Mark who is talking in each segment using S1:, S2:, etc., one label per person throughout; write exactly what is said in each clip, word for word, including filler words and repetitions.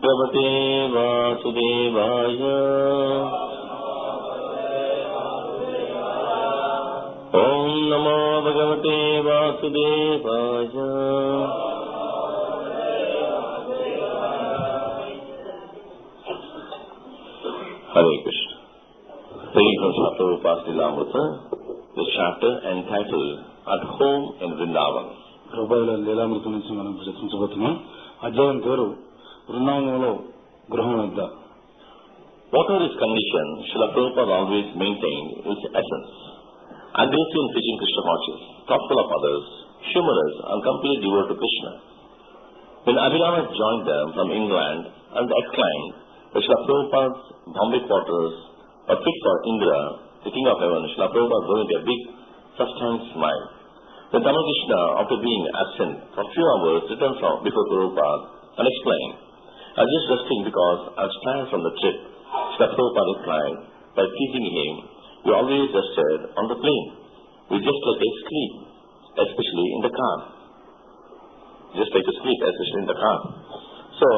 S1: Bhagavate Vasudevaya. Om Namo Bhagavate Vasudevaya. Hare Krishna. Reading from Srila Prabhupada's Lilamrita, the chapter entitled At Home in Vrindavan.
S2: Prabhupada Lilamrita నుంచి మనం చర్చించబోతున్నాం. అధ్యాయం పేరు వృందావనంలో గృహం వద్ద.
S1: Whatever is condition, Srila Prabhupada always maintained its essence. Aggressive in preaching Krishna consciousness, thoughtful of others, humorous and completely devoted to Krishna. When Abhirama joined them from England and exclaimed that Srila Prabhupada's Bombay quarters were fit for Indra, the king of heaven, Srila Prabhupada gave a big, sustained smile. When Ramakrishna, after being absent for a few hours, returned from before Prabhupada and explained, I was just resting because I was tired from the trip. Srila Prabhupada replied by teasing him, you always rested on the plane. We just like a sleep, especially in the car. Just like a sleep, especially in the car. So,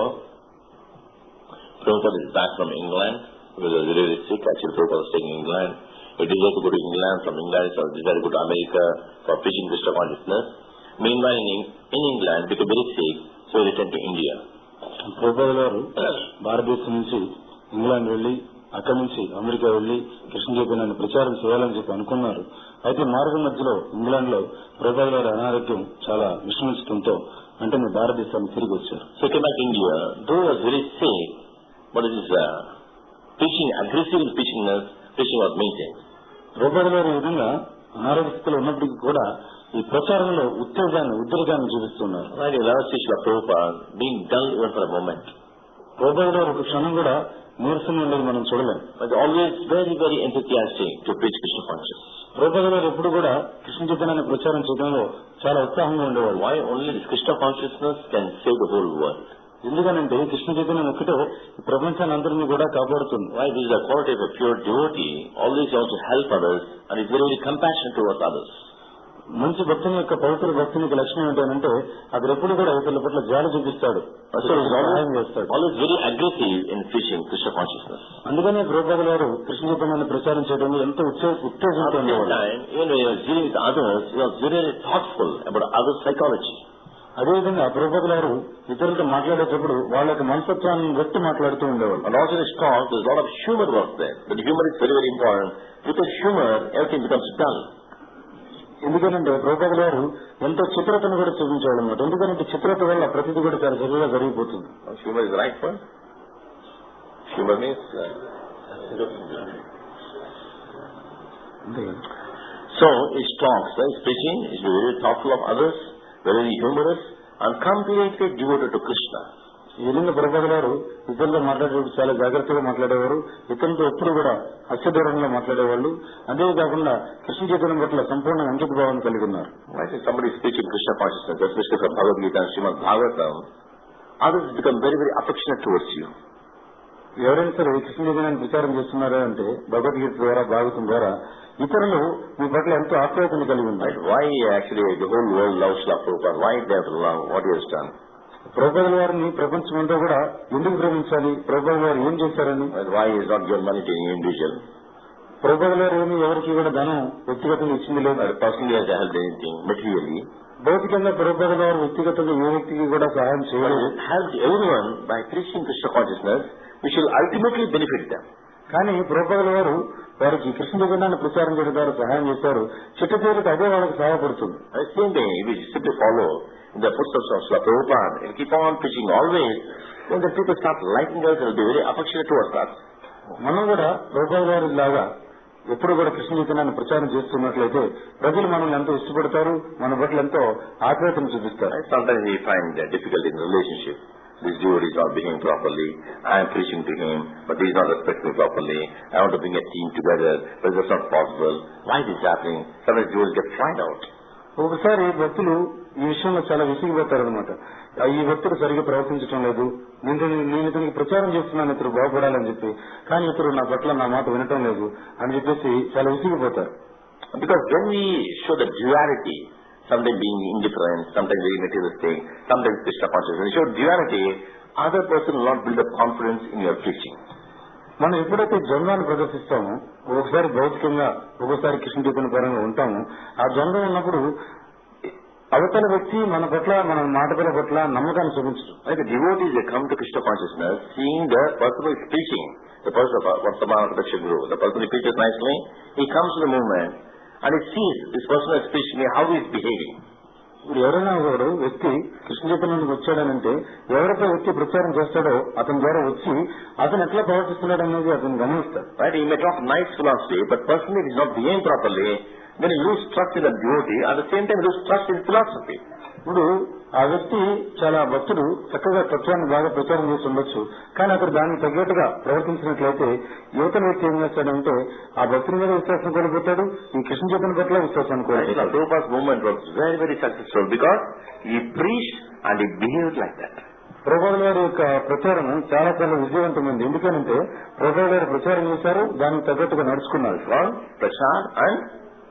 S1: Prabhupada is back from England. He was really sick. Actually, Prabhupada was staying in England. He desired to go to England. From England, he desired to go to America for preaching Krishna consciousness. Meanwhile, in, in England, he became very sick, so he returned to India.
S2: Prabhupada గారు భారతదేశం నుంచి England వెళ్లి అక్కడి నుంచి America వెళ్లి కృష్ణ చైతన్యాన్ని ప్రచారం చేయాలని చెప్పి అనుకున్నారు. అయితే మార్గం మధ్యలో ఇంగ్లాండ్ లో ప్రభుపాద గారి అనారోగ్యం చాలా విషమించడంతో అంటే మీ భారతదేశానికి తిరిగి వచ్చారు.
S1: So he came back to India, though he was very sick, but it is uh, preaching, aggressive in preaching, preaching was maintained.
S2: Prabhupada గారు ఈ విధంగా అనారోగ్య స్థితిలో ఉన్నప్పటికీ కూడా ఈ ప్రచారంలో ఉత్తేజాన్ని ఉద్రేకాన్ని చూపిస్తున్నారు.
S1: Right, you never see Srila Prabhupada being dull even for a moment.
S2: Prabhupada గారు ఒక క్షణం కూడా నీరసంగా ఉండేది మనం చూడలేం.
S1: But always very, very enthusiastic to preach Krishna consciousness.
S2: Prabhupada గారు ఎప్పుడు కూడా కృష్ణ చైతన్యాన్ని ప్రచారం చేయడంలో చాలా ఉత్సాహంగా ఉండేవాడు.
S1: Why only this Krishna consciousness can save the whole world?
S2: ఎందుకనంటే కృష్ణ చైతన్యం ఒక్కటే ప్రపంచాన్ని అందరినీ కూడా కాపాడుతుంది.
S1: Why? This is the quality of a pure devotee. Always he wants to help others and is very, very compassionate towards others.
S2: మంచి భక్తుని యొక్క పవిత్ర భక్తుని యొక్క లక్షణం ఏంటంటే అతను ఎప్పుడు కూడా ఇతరుల పట్ల జాలి చూపిస్తాడు, సహాయం చేస్తాడు.
S1: Always very aggressive in preaching Krishna consciousness.
S2: అందుకనే ప్రభుపాద గారు కృష్ణ చైతన్యాన్ని ప్రచారం చేయడంలో ఎంతో ఉత్తేజంతో ఉండేవాడు.
S1: Even when he was dealing with others, he was very, very thoughtful about others' psychology.
S2: అదేవిధంగా ప్రభుపాద గారు ఇతరులతో మాట్లాడేటప్పుడు వాళ్ళ యొక్క మనస్తత్వాన్ని బట్టి మాట్లాడుతూ ఉండేవాళ్ళు.
S1: And also in his talk, there is a lot of humor was there. But humor is very, very important. Without humor, everything becomes dull.
S2: ఎందుకంటే ప్రభుపాద గారు ఎంతో చిత్రతను కూడా చూపించాడు అనమాట. ఎందుకంటే చిత్రత వల్ల ప్రతిదీ కూడా చాలా చక్కగా జరిగిపోతుంది.
S1: Humor is the right word. Humor means uh, so his talks, uh, his preaching is very thoughtful of others, very humorous, and completely devoted to Krishna.
S2: ఈ విధంగా ప్రభుపాద గారు ఇతరులతో మాట్లాడేటప్పుడు చాలా జాగ్రత్తగా మాట్లాడేవారు. ఇతరులతో ఎప్పుడు కూడా హస్యధోరణిలో మాట్లాడేవాళ్ళు. అంతేకాకుండా కృష్ణ చైతన్యం పట్ల సంపూర్ణ అంకిత భావాన్ని కలిగి ఉన్నారు.
S1: Somebody speaking Krishna consciousness, especially from Bhagavad Gita and Srimad Bhagavatam, others become very, very affectionate towards you.
S2: ఎవరైనా సరే కృష్ణ చైతన్యాన్ని ప్రచారం చేస్తున్నారా అంటే భగవద్గీత ద్వారా భాగవతం ద్వారా ఇతరులు మీ పట్ల ఎంతో ఆప్యాయతను కలిగి ఉన్నారు.
S1: Why actually the whole world loves Srila Prabhupada? Why they have to love what he has done?
S2: Prabhupada గారిని ప్రపంచమంతా కూడా ఎందుకు ప్రేమించాలి? ప్రభుపాద గారు ఏం చేశారని.
S1: Why is not given money to any individual?
S2: Prabhupada గారు ఏమి ఎవరికి కూడా ధనం వ్యక్తిగతంగా ఇచ్చింది లేదు.
S1: Personally has helped anything materially.
S2: భౌతికంగా ప్రభుపాద గారు వ్యక్తిగతంగా ఏ వ్యక్తికి కూడా సహాయం చేయలేదు.
S1: Helped everyone by preaching Krishna consciousness, which will ultimately benefit them.
S2: కానీ ప్రభుపాద గారు వారికి కృష్ణ చైతన్యాన్ని ప్రచారం చేయడం ద్వారా సహాయం చేశారు. చిట్ట చివరికి అదే వాళ్ళకి సహాయపడుతుంది.
S1: Same thing, if we simply follow in the footsteps of Srila Prabhupada and keep on preaching always, when the people start liking us, they will be very affectionate towards us.
S2: మనం కూడా ప్రభుపాద గారి లాగా ఎప్పుడు కూడా కృష్ణ చైతన్యాన్ని ప్రచారం చేస్తున్నట్లయితే ప్రజలు మనల్ని ఎంతో ఇష్టపడతారు, మన పట్ల ఎంతో ఆత్మీయతను చూపిస్తారు.
S1: Sometimes we find that difficult in relationship. This devotee is not behaving properly. I am preaching to him, but he is not respecting me properly. I want to bring a team together, but that's not possible. Why is this happening? Sometimes devotees get fried out.
S2: ఒకసారి భక్తులు ఈ విషయంలో చాలా విసిగిపోతారనమాట. ఈ భక్తుడు సరిగ్గా ప్రవర్తించడం లేదు, నేను నేను ఇతనికి ప్రచారం చేస్తున్నాను ఇతరు బాగుపడాలని చెప్పి, కానీ ఇతరు నా పట్ల నా మాట వినటం లేదు అని చెప్పేసి చాలా విసిగిపోతారు.
S1: Because when we show the duality, sometimes being indifferent, sometimes very materialistic, sometimes Krishna consciousness, when we show duality, other person will not build up confidence in your preaching.
S2: మనం ఎప్పుడైతే ద్వంద్వాన్ని ప్రదర్శిస్తామో, ఒకసారి భౌతికంగా ఒకసారి కృష్ణ చైతన్య పరంగా ఉంటామో, ఆ ద్వంద్వం ఉన్నప్పుడు అవతల వ్యక్తి మన పట్ల మన మాటల పట్ల నమ్మకాన్ని చూపించరు.
S1: Like the devotees, they come to Krishna consciousness, seeing the person who is preaching, the person of Vartamana Pradakshya Guru, the person who preaches nicely, he comes to the movement and he sees this person who is preaching, how he is behaving.
S2: ఇప్పుడు ఎవరైనా ఒకడు వ్యక్తి కృష్ణ చైతన్యానికి వచ్చాడనంటే, ఎవరైతే వ్యక్తి ప్రచారం చేస్తాడో అతని ద్వారా వచ్చి అతను ఎట్లా ప్రవర్తిస్తున్నాడు అనేది అతను గమనిస్తాడు.
S1: Right? He may talk nice philosophy, but personally he is not behaving properly. Then he lose trust in the devotee, at the same time lose trust in philosophy.
S2: ఇప్పుడు ఆ వ్యక్తి చాలా భక్తుడు, చక్కగా తత్వాన్ని బాగా ప్రచారం చేసి ఉండొచ్చు, కానీ అతడు దానికి తగ్గట్టుగా ప్రవర్తించినట్లయితే యువతల వ్యక్తి ఏం చేస్తాడంటే ఆ భక్తుని మీద విశ్వాసం కోల్పోతాడు, ఈ కృష్ణ చైతన్య పట్ల విశ్వాసాన్ని కోల్పోతాడు.
S1: Prabhupada's movement was very very successful because he preached and he behaved like that.
S2: ప్రభుపాదుల గారి యొక్క ప్రచారం చాలా చాలా విజయవంతమైంది. ఎందుకంటే ప్రభుపాదుల గారు ప్రచారం చేశారు, దానికి తగ్గట్టుగా నడుచుకున్నారు.
S1: ప్రచార్ అండ్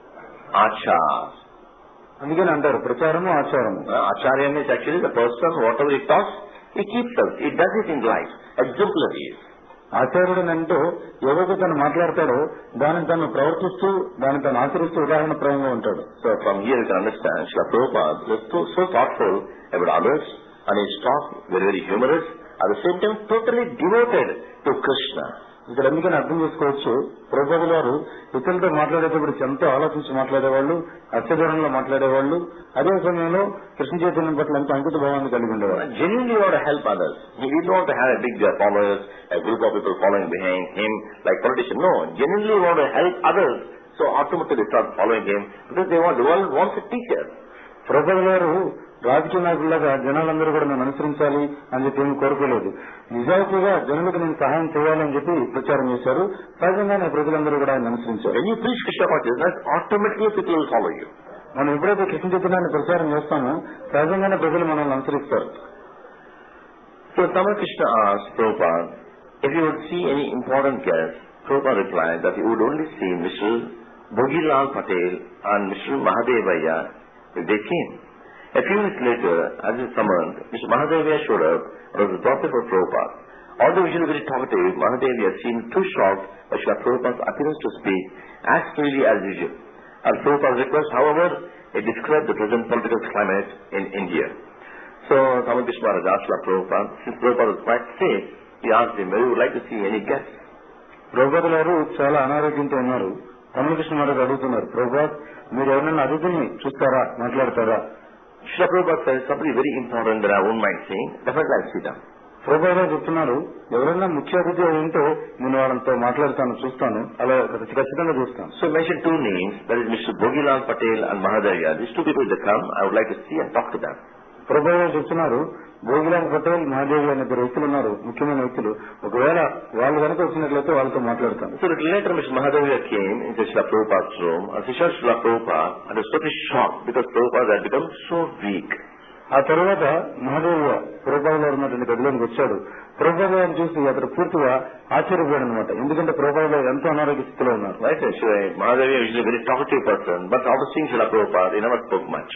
S1: ఆచార్,
S2: అందుకని అంటారు ప్రచారము ఆచారము.
S1: ఆచార్యం is actually the person, whatever he talks, he keeps us, he does it in life, exemplary.
S2: ఆచార్యుడు అంటే ఎవరైతే తను మాట్లాడతాడో దానిని తను ప్రవర్తిస్తూ దాన్ని తను ఆచరిస్తూ ఉదాహరణ ప్రాయంగా ఉంటాడు.
S1: So from here you can understand Srila Prabhupada was so, so thoughtful about others, and his talk very very humorous, at the same time totally devoted to Krishna. ఇక్కడ ఎందుకని అర్థం చేసుకోవచ్చు, ప్రభుపాదుల గారు ఇతరులతో మాట్లాడేటప్పుడు ఎంతో ఆలోచించి మాట్లాడేవాళ్ళు, అత్యధరంలో మాట్లాడేవాళ్ళు, అదే సమయంలో కృష్ణ చైతన్యం పట్ల ఎంతో అంకిత భావాన్ని కలిగి ఉండేవారు. Genuinely want to help others. He didn't want to have a big followers, a group of people following behind him like politicians. No, genuinely want to help others. So automatically they start following him because they want, the world wants a teacher.
S2: ప్రభుపాదుల గారు రాజకీయ నాయకులాగా జనాలందరూ కూడా నన్ను అనుసరించాలి అని చెప్పి ఏమి కోరుకోలేదు. నిజాయితీగా జనులకు నేను సహాయం చేయాలని చెప్పి ప్రచారం చేశారు. సహజంగానే ప్రజలందరూ కూడా ఆయన అనుసరించారు.
S1: When you preach Krishna consciousness, automatically people will follow you.
S2: మనం ఎప్పుడైతే కృష్ణ చైతన్యాన్ని ప్రచారం చేస్తామో సహజంగానే ప్రజలు మనల్ని అనుసరిస్తారు.
S1: So Tamal Krishna asked Prabhupada if he would see any important guest. Prabhupada replied that he would only see Mister Bhogilal Patel and Mister Mahadevaya if they came. A few weeks later, as he summoned, Mister Mahadevaya showed up and was the daughter of Prabhupada. Although usually very talkative, Mahadevaya seemed too shocked by Srila Prabhupada's appearance to speak as freely as usual. At Prabhupada's request, however, he described the present political climate in India. So, Tamal Krishna Maharaj asked Srila Prabhupada, since Prabhupada was quite sick, he asked him, whether he would like to see any guests.
S2: ప్రభుపాదుల గారు చాలా అనారోగ్యంతో ఉన్నారు. తమిళ కృష్ణ మహారాజ్ అడుగుతున్నారు, ప్రభుపాద్ మీరు ఎవరైనా అతిథిని చూస్తారా, మాట్లాడతారా?
S1: Srila Prabhupada says somebody very important that I won't mind seeing, definitely I'll see them.
S2: Prabhupada గారు చెప్తున్నారు, ఎవరైనా ముఖ్య అతిథి ఉంటే నేను వాళ్ళతో మాట్లాడతాను, చూస్తాను, అలా ఖచ్చితంగా చూస్తాను.
S1: So mention two names, that is Mister Bhogilal Patel and Mahadevaya. These two people that come, I would like to see and talk to them.
S2: Prabhupada గారు చెప్తున్నారు, భోగిలాల్ పటేల్, మహాదేవి అనే ఇద్దరు వ్యక్తులు ఉన్నారు, ముఖ్యమైన వ్యక్తులు. ఒకవేళ వాళ్ళు కనుక వచ్చినట్లయితే వాళ్ళతో మాట్లాడతాను.
S1: So little later Mister Mahadevaya came into Srila Prabhupada's room and he saw Srila Prabhupada and was totally shocked because Prabhupada had become so weak.
S2: ఆ తర్వాత మహాదేవి ప్రభుపాద గారు ఉన్నటువంటి గదిలోకి వచ్చాడు. ప్రభుపాద గారిని చూసి అతడు పూర్తిగా ఆశ్చర్యపోయాడు అనమాట. ఎందుకంటే ప్రభుపాద గారు ఎంతో అనారోగ్య స్థితిలో ఉన్నారు.
S1: Right, Mahadevaya is a very talkative person, but after seeing Srila Prabhupada, he never spoke much.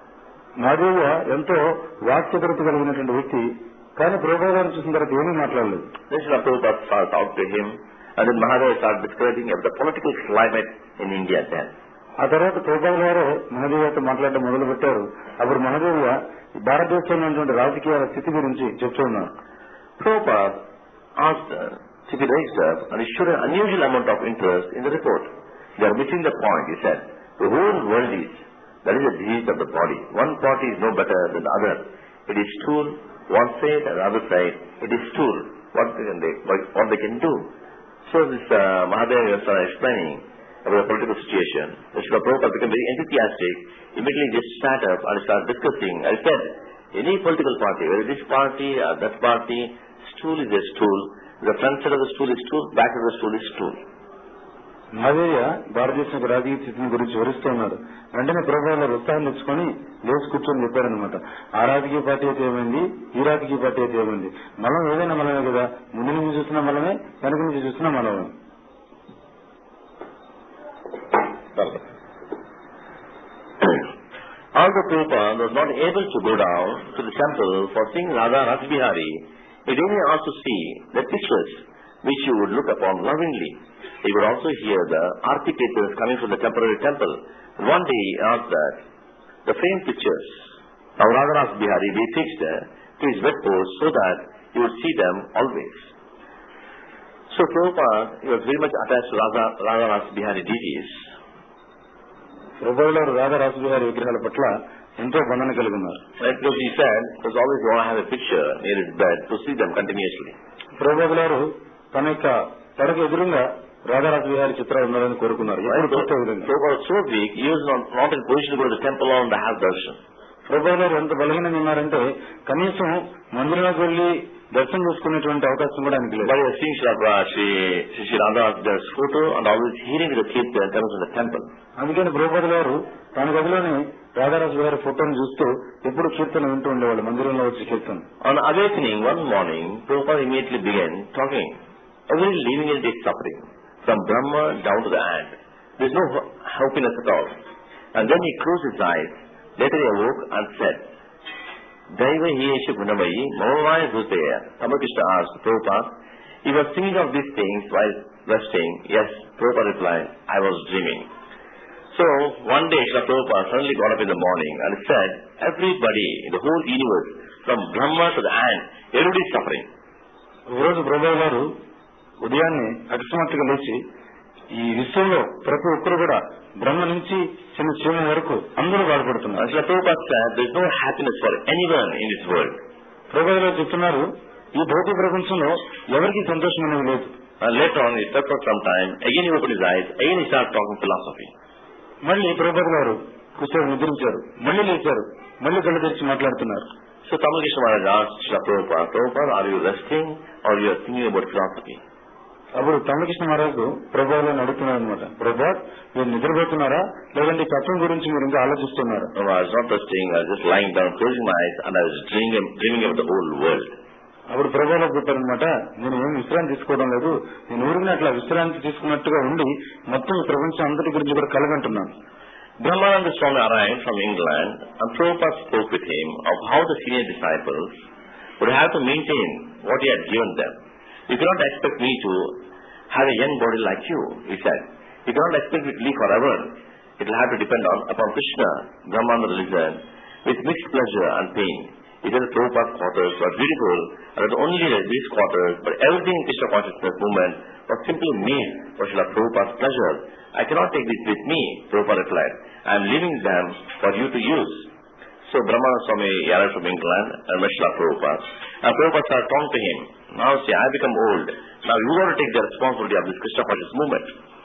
S2: Mahadeva ఎంతో వాక్చతురత కలిగినటువంటి వ్యక్తి, కానీ ప్రభుపాద గారిని చూసిన తర్వాత ఏమీ మాట్లాడలేదు.
S1: Then Srila Prabhupada started talking to him, and then Mahadevaya started describing the political climate in India then.
S2: ఆ తర్వాత ప్రభుపాద గారు మహాదేవితో మాట్లాడడం మొదలు పెట్టారు. అప్పుడు మహాదేవి భారతదేశంలో ఉన్నటువంటి రాజకీయాల స్థితి గురించి చెప్తూ ఉన్నారు.
S1: Prabhupada asked uh, to be raised up and he showed an unusual amount of interest in the report. They are missing the point, he said. The whole world is, that is the disease of the body. One party is no better than the other. It is stool, one side and the other side, it is stool. What can they, what they can do? So this uh, Mahadevaya started explaining about the political situation. Srila Prabhupada became very enthusiastic. Immediately just sat up and started discussing. I said, any political party, whether this party or that party, stool is a stool. The front side of the stool is stool, back of the stool is stool.
S2: Mahadeva భారతదేశం రాజకీయ స్థితిని గురించి వివరిస్తూ ఉన్నారు. వెంటనే ప్రభుపాద ఉత్సాహం తెచ్చుకొని లేచి కూర్చొని చెప్పారనమాట. ఆ రాజకీయ పార్టీ అయితే ఏమైంది, ఈ రాజకీయ పార్టీ అయితే ఏమైంది, మనం ఏదైనా మనమే కదా, ముందు నుంచి చూస్తున్నా మనమే, వెనక నుంచి చూస్తున్నా మనమే.
S1: Although Prabhupada was not able to go down to the temple for seeing Radha Rasbihari, He didn't also see the pictures which you would look upon lovingly. He would also hear the Aarti Kirtans coming from the temporary temple. One day he asked that the framed pictures of Radharas Bihari be fixed to his bedpost so that he would see them always. So Prabhupada, he was very much attached to Radha, Radharas Bihari deities.
S2: ప్రభువుల రాధారాస బిహారీ విగ్రహాల పట్ల ఎంతో బంధన కలిగి ఉన్నారు.
S1: Because he said he was always want to have a picture near his bed to see them continuously.
S2: ప్రభువులారు తన యొక్క పడక ఎదురుగా రాధారాస బిహారీ చిత్రాలు ఉండాలని కోరుకున్నారు.
S1: Prabhupada was so weak, he was not, not in position to go to the temple and have darshan.
S2: ప్రభువులారు ఎంత బలహీనంగా ఉన్నారంటే కనీసం మందిరంలోకి వెళ్లి దర్శనం చేసుకునేటువంటి అవకాశం కూడా ఆయనకి లేదు.
S1: But he was seeing Shri Shri Radha's photo and always hearing the kirtan in terms of the temple.
S2: అందుకని ప్రభుపాదుల వారు తన గదిలోనే రాధారాజు గారి ఫోటోను చూస్తూ ఎప్పుడు కీర్తన వింటూ ఉండేవాళ్ళు మందిరంలో వచ్చి కీర్తన.
S1: On awakening one morning, Prabhupada immediately began talking. Every living entity is suffering, from Brahma down to the ant. There is no happiness at all. And then he closed his eyes. Later he awoke and said, Daiva Hiyesha Gunamayi Mamamaya Bhutaya. Ramakrishna asked Prabhupada, he was thinking of these things while resting. Yes, Prabhupada replied, I was dreaming. So, one day Srila Prabhupada suddenly got up in the morning and said, everybody in the whole universe, from Brahma to the ant, everybody is suffering.
S2: ఒకరోజు ప్రభువు గారు ఉదయాన్నే అకస్మాత్తుగా లేచి ఈ విశ్వంలో ప్రతి ఒక్కరు కూడా బ్రహ్మ నుంచి చిన్న చీమ వరకు అందరూ బాధపడుతున్నారు.
S1: Srila Prabhupada said, there is no happiness for anyone in this world.
S2: ప్రభువు గారు చెప్తున్నారు, ఈ భౌతిక ప్రపంచంలో ఎవరికి సంతోషం అనేది లేదు.
S1: And later on, he slept for some time, again he opened his eyes, again he started talking philosophy.
S2: మళ్ళీ ప్రభుపాదుల గారు కూర్చొని నిద్రించారు, మళ్ళీ లేచారు, మళ్ళీ కళ్ళు తెరిచి మాట్లాడుతున్నారు.
S1: So Tamalkrishna Maharaj asked Srila Prabhupada, Prabhupada, are you resting or you are thinking about philosophy?
S2: అప్పుడు తమిళకృష్ణ మహారాజు ప్రభువులను అడుగుతున్నారు అనమాట, ప్రభుపాద్ మీరు నిద్రపోతున్నారా లేదంటే తత్వం గురించి మీరు ఇంకా ఆలోచిస్తున్నారా?
S1: No, I was not resting, I was just lying down, closing my eyes and I was dreaming, dreaming about the whole world.
S2: అప్పుడు ప్రభువులకు చెప్పారనమాట, నేను ఏం విశ్రాంతి తీసుకోవడం లేదు, నేను ఊరిని అట్లా విశ్రాంతి తీసుకున్నట్టుగా ఉండి మొత్తం ఈ ప్రపంచం అంతటి గురించి కూడా కలగంటున్నాను.
S1: Brahmananda Swami arrived from England and Prabhupada spoke with him of how the senior disciples would have to maintain what he had given them. You cannot expect me to have a young body like you, he said. You cannot expect me to live forever. It will have to depend on upon Krishna, Brahmananda religion, with mixed pleasure and pain. He said the Prabhupada's quarters were beautiful, and not only these quarters, but everything in Krishna consciousness movement was simply made for Srila Prabhupada's pleasure. I cannot take this with me, Prabhupada replied. I am leaving them for you to use. So Brahmananda Swami arrived from England and met Srila Prabhupada. And Prabhupada started talking to him. Now see, I become old. Now you got to take the responsibility of this Krishna conscious movement.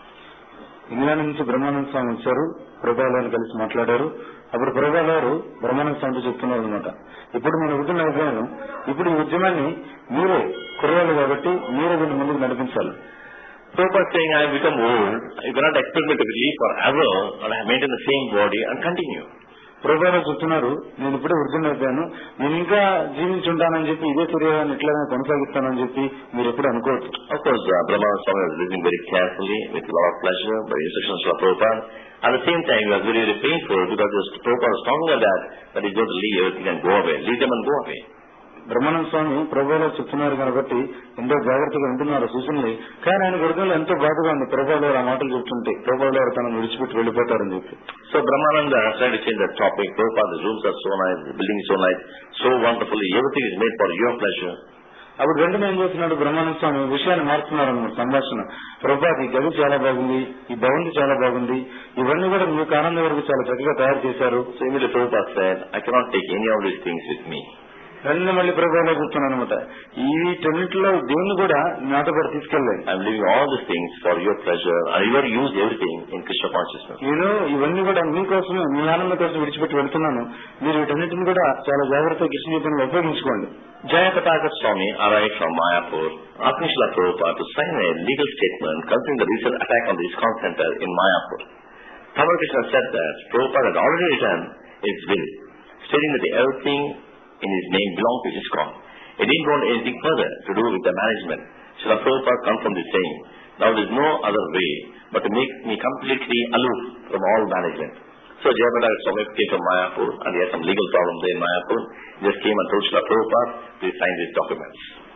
S2: England నుంచి బ్రహ్మానంద స్వామి వచ్చారు, ప్రభువులను కలిసి మాట్లాడారు. అప్పుడు ప్రభువు గారు బ్రహ్మానంద స్వామితో చెప్తున్నారు అనమాట, ఇప్పుడు నేను ఉంటున్న ఉద్యమం, ఇప్పుడు ఈ ఉద్యమాన్ని మీరే కుర్రాళ్ళు కాబట్టి మీరే దీన్ని ముందుకు నడిపించాలి.
S1: Prabhupada saying, I have become old, you cannot expect me to live forever and I maintain the same body and continue.
S2: ప్రభువు చెప్తున్నారు, నేను ఇప్పుడే వృద్ధుని అయిపోయాను, నేను ఇంకా జీవించి ఉంటానని చెప్పి ఇదే శరీరాన్ని ఇట్లానే కొనసాగిస్తానని చెప్పి మీరు ఎప్పుడు అనుకోవచ్చు.
S1: Of course, uh, Brahmananda Swami was living very carefully with a lot of pleasure by instructions of Prabhupada. At the same time, it was very, very painful because Prabhupada was talking about that, that he's going to leave everything and go away, leave them and go away.
S2: Brahmananda స్వామి ప్రభువులో చెప్తున్నారు కాబట్టి ఎంతో జాగ్రత్తగా ఉంటున్నారు సూచనలు, కానీ ఆయన హృదయంలో ఎంతో బాధగా ఉంది ప్రభువులో ఆ మాటలు చెప్తుంటే ప్రభువులో తనను విడిచిపెట్టి వెళ్ళిపోతారని చెప్పి.
S1: So Brahmananda tried to change that topic. Prabhupada, the rooms are so nice, the building is so nice, so wonderfully, everything is made for your pleasure.
S2: అప్పుడు వెంటనే ఏం చేస్తున్నాడు బ్రహ్మానంద స్వామి విషయాన్ని మార్చుతున్నారు అన్నమాట సంభాషణ. ప్రభుపాద్ ఈ గది చాలా బాగుంది, ఈ భవంతి చాలా బాగుంది, ఇవన్నీ కూడా మీకు ఆనందం వరకు చాలా చక్కగా తయారు చేశారు.
S1: So immediately Prabhupada said, I cannot take any of these things with me.
S2: వెంటనే మళ్ళీ ప్రభువులో చెప్తున్నాను అనమాట, వీటన్నిటిలో దేన్ని కూడా నాతో పాటు తీసుకెళ్ళలేదు.
S1: I am leaving all these things for your pleasure and you are use everything in Krishna consciousness.
S2: నేను ఇవన్నీ కూడా మీకోసమే మీ ఆనందం కోసం విడిచిపెట్టి వెళ్తున్నాను, మీరు వీటన్నిటిని కూడా చాలా జాగ్రత్తగా కృష్ణ జీవితంలో ఉపయోగించుకోండి.
S1: Jayapataka Swami arrived from Mayapur, asking Srila Prabhupada to sign a legal statement concerning the recent attack on the ISKCON center in Mayapur. Tamalkrishna said that Prabhupada had already written his will, stating that everything in his name belonged to ISKCON. He didn't want anything further to do with the management. Srila Prabhupada confirmed this saying, now there is no other way but to make me completely aloof from all management. So Jayapataka Swami came from Mayapur and he had some legal problems there in Mayapur. He just came and told Srila Prabhupada to sign these documents.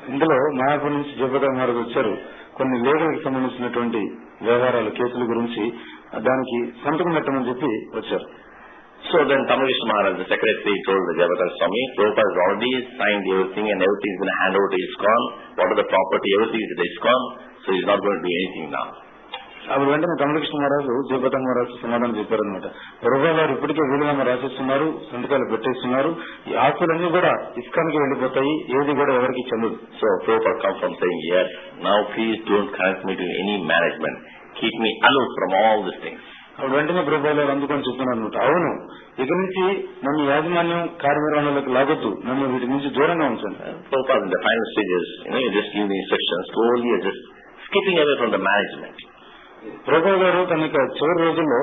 S2: ఇందులో మాయాపూర్ నుంచి జయప్రద మహారాజ్ వచ్చారు. కొన్ని లీగల్కి సంబంధించినటువంటి వ్యవహారాలు కేసుల గురించి దానికి సంతకం పెట్టమని చెప్పి వచ్చారు.
S1: So then Tamalkrishna Maharaj, the secretary, told the Jayapataka Swami, Prabhupada has already signed everything and everything is going to hand over to ISKCON. What are the property, everything is at ISKCON, so he is not going to do anything now.
S2: అప్పుడు వెంటనే తమిళకృష్ణ మహారాజు జయపత మహారాజు సమాధానం చెప్పారనమాట. ప్రభువు గారు ఇప్పటికే వీలునామా రాసిస్తున్నారు, సంతకాలు పెట్టేస్తున్నారు, ఈ ఆస్తులన్నీ కూడా ఇస్కాన్కి వెళ్లిపోతాయి, ఏది కూడా ఎవరికి చెందదు.
S1: So Prabhupada comes from saying, yes, now please don't connect me to any management, keep me aloof from all these things.
S2: అప్పుడు వెంటనే ప్రభువు గారు అందుకొని చెప్తున్నారు అనమాట. అవును, ఇక నుంచి నన్ను యాజమాన్యం కార్యనిర్వహణలోకి లాగొద్దు, నన్ను వీటి నుంచి దూరంగా ఉంచండి.
S1: Prabhupada in the final stages, you know, you just give the instructions, slowly you're just skipping away from the management.
S2: ప్రభువు గారు తన యొక్క చివరి రోజుల్లో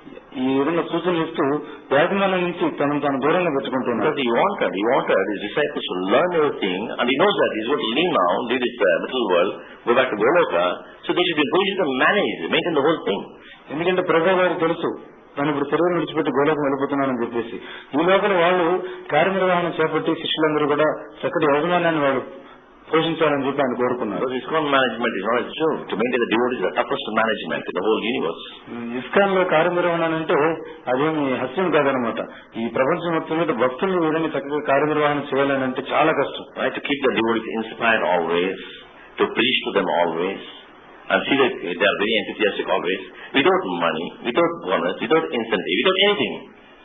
S2: ఈ విధంగా సూచనలు ఇస్తూ యాజమాన్యం నుంచి తనను తాను దూరంగా పెట్టుకుంటున్నారు.
S1: Because he wanted, he wanted his disciples to learn everything, and he knows that he's going to leave now, leave this uh, material world, go back to Goloka, so they should be going to manage, maintain the whole thing.
S2: ఎందుకంటే ప్రభువు గారు తెలుసు తను ఇప్పుడు శరీరం విడిచిపెట్టి గోలోకం వెళ్ళిపోతున్నానని చెప్పేసి, ఈ లోపల వాళ్ళు కార్యనిర్వహణ చేపట్టి శిష్యులందరూ కూడా చక్కటి యజమాన్యాన్ని వాళ్ళు పోషించాలని చెప్పి ఆయన కోరుకున్నారు.
S1: ISKCON management is not a joke. To maintain the devotees is the toughest management in the whole universe.
S2: ISKCON లో కార్యనిర్వహణ అంటే అదేమి హస్యం కాదనమాట. ఈ ప్రపంచం మొత్తం మీద భక్తులు వీళ్ళని చక్కగా కార్యనిర్వహణ చేయాలని అంటే చాలా కష్టం.
S1: Right, to keep the devotees inspired always, to preach to them always, and see that they are very enthusiastic always, without money, without bonus, without incentive, without anything.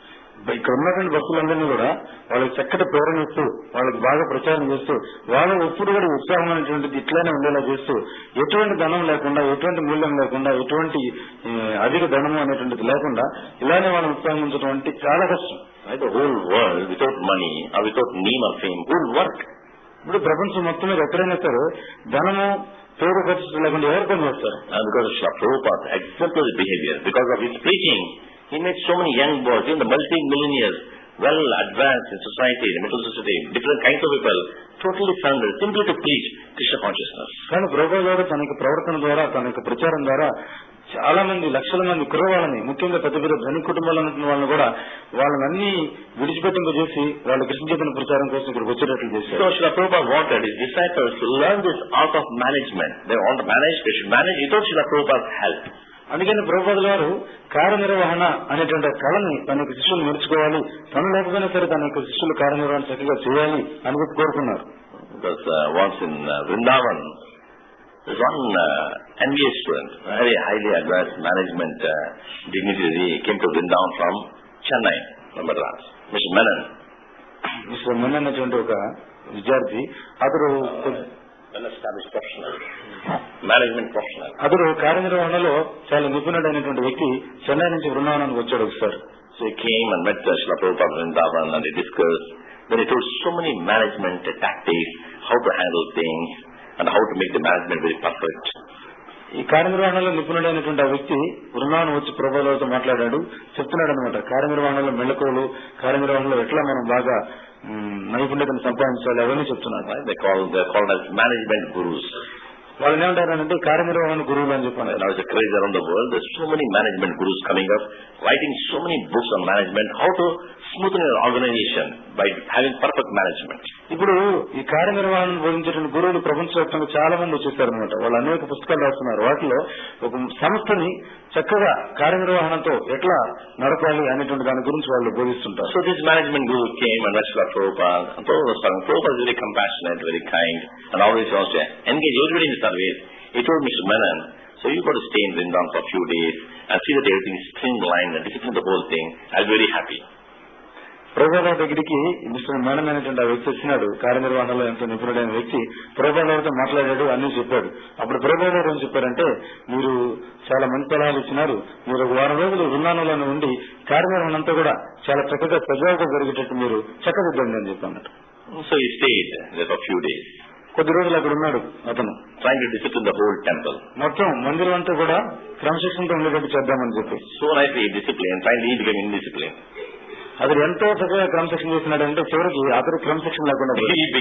S2: ఇక్కడ ఉన్నటువంటి భక్తులందరినీ కూడా వాళ్ళకి చక్కటి ప్రేరణ ఇస్తూ, వాళ్ళకి బాగా ప్రచారం చేస్తూ, వాళ్ళు ఎప్పుడు కూడా ఉత్సాహమైనటువంటిది ఇట్లానే ఉండేలా చేస్తూ, ఎటువంటి ధనం లేకుండా, ఎటువంటి మూల్యం లేకుండా, ఎటువంటి అధిక ధనము అనేటువంటిది లేకుండా ఇలానే వాళ్ళని ఉత్సాహించడం అంటే చాలా కష్టం.
S1: The whole world without money or without name or fame would work.
S2: ఇప్పుడు ప్రపంచం మొత్తం మీద ఎక్కడైనా సరే ధనము పేరు ఖర్చు లేకుండా ఎవరు పని చేస్తారు?
S1: And because of Srila Prabhupada's exemplary behavior, because of his preaching, he made so many young boys, even the multi-millionaires, well advanced in society, in the middle society, different kinds of people, totally surrendered, simply to preach Krishna consciousness.
S2: కానీ ప్రభువు గారు తన యొక్క ప్రవర్తన ద్వారా, తన యొక్క ప్రచారం ద్వారా చాలా మంది లక్షల మంది కుర్రవాళ్ళని, ముఖ్యంగా పెద్ద పెద్ద ధని కుటుంబాలు ఉన్న వాళ్ళని కూడా వాళ్ళని అన్ని విడిచిపెట్టింపజేసి వాళ్ళ కృష్ణ చైతన్య ప్రచారం కోసం ఇక్కడికి వచ్చేటట్లు చేశారు.
S1: So Srila Prabhupada wanted his disciples to learn this art of management. They want to manage, they should manage without Srila Prabhupada's help.
S2: అందుకని ప్రభుపాద గారు కార్యనిర్వహణ అనేటువంటి కళని తన యొక్క శిష్యులు నేర్చుకోవాలి, తను లేకపోయినా సరే తన యొక్క శిష్యులు కార్యనిర్వహణ చక్కగా చేయాలి అని చెప్పి కోరుకున్నారు.
S1: Because uh, once in uh, Vrindavan, there's one uh, M B A student, very highly advanced management uh, dignitary, came to Vrindavan from Chennai, from Madras, Mister Menon.
S2: Mister Menon అనేటువంటి ఒక విద్యార్థి, అతడు
S1: well-established professional, management professional.
S2: అతడు కార్యనిర్వహణలో చాలా నిపుణుడైనటువంటి వ్యక్తి చెన్నై నుంచి బృందావనానికి వచ్చాడు ఒకసారి.
S1: So he came and met uh, Srila Prabhupada Vrindavan and they discussed. Then he told so many management tactics, how to handle things and how to make the management very perfect.
S2: ఈ కార్యనిర్వహణలో నిపుణుడైనటువంటి ఆ వ్యక్తి బృందావనం వచ్చి ప్రభువులతో మాట్లాడాడు, చెప్తున్నాడు అనమాట కార్యనిర్వహణలో మెళకువలు, కార్యనిర్వహణలో ఎట్లా మనం బాగా నైపుణ్యతను సంపాదించాలి అవన్నీ చెప్తున్నారు.
S1: They call they are called as management gurus.
S2: వాళ్ళని ఏమంటారంటే కార్యనిర్వహణ గురువులు అని చెప్పారు.
S1: Now it's a craze around the world. There's so many management gurus coming up, writing so many books on management, how to smoothen an organization by having perfect management. ఇప్పుడు ఈ కార్యనిర్వహణ బోధించేటువంటి గురువులు ప్రపంచవ్యాప్తంగా చాలా మంది వచ్చేసారనమాట. వాళ్ళు అనేక పుస్తకాలు రాస్తున్నారు. వాటిలో ఒక సంస్థని చక్కగా కార్యనిర్వహణతో ఎట్లా నడపాలి అనేటువంటి దాని గురించి వాళ్ళు బోధిస్తుంటారు. So this management guru came and Srila Prabhupada, and Prabhupada is very compassionate, very kind, and always wants to engage everybody in the service. He told Mister Menon, so you got to stay in Vrindavan for a few days and see that everything is streamlined and discipline the whole thing. I'll be very happy. Prabhupada దగ్గరికి mister Menon అనేటువంటి ఆ వ్యక్తి వచ్చినాడు. కార్యనిర్వహణలో ఎంతో నిపుణుడైన వ్యక్తి ప్రభుపాదతో మాట్లాడాడు, అన్ని చెప్పాడు. అప్పుడు ప్రభుపాద ఏం చెప్పారంటే, మీరు చాలా మంచి సలహాలు ఇచ్చినారు, మీరు ఒక వారం రోజులు బృందావనంలోనే ఉండి కార్యనిర్వహణ అంతా కూడా చాలా చక్కగా సజావుగా జరిగేటట్టు మీరు చక్కదిద్దండి అని చెప్పాను. సో ఈ స్టేజ్ ఫ్యూ డేస్ కొద్ది రోజులు అక్కడ ఉన్నాడు అతను. Trying to discipline the whole temple, మొత్తం మందిరం అంతా కూడా క్రమశిక్షణతో ఉండేటట్టు చేద్దామని చెప్పి. So nicely discipline, trying to become indiscipline. అతను ఎంతో చక్కగా క్రమశిక్షణ చేస్తున్నాడంటే చివరికి అతను క్రమశిక్షణ లేకుండా